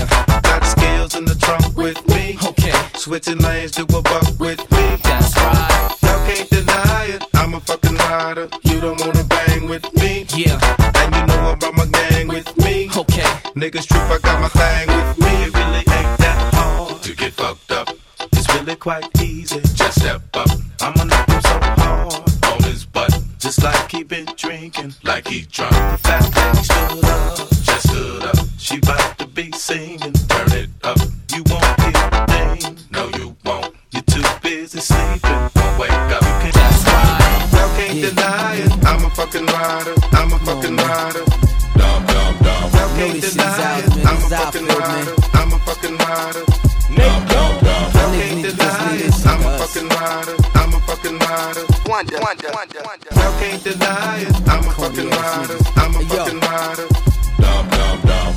Got skills in the trunk with me. Okay. Switching lanes to a buck with me. That's right. Y'all can't deny it. I'm a fucking rider. You don't wanna bang with me. Yeah. And you know about my gang with me. Okay. Niggas trip, I got my thing with me. It really ain't that hard to get fucked up. It's really quite easy. Just step up. I'ma knock him so hard on his butt. Just like he been drinking, like he drunk. The fact that he stood up, just stood up. She bout to be singing, turn it up. You won't hear a thing, no you won't. You're too busy sleeping, won't wake up. You can't, that's right. Y'all can't deny it. I'm a fucking rider, I'm a fucking rider. Y'all can't deny it. I'm a fucking rider, I'm a fucking rider. Y'all can't deny it. I'm a fucking rider, I'm a fucking rider. Y'all can't deny it. I'm a fucking rider,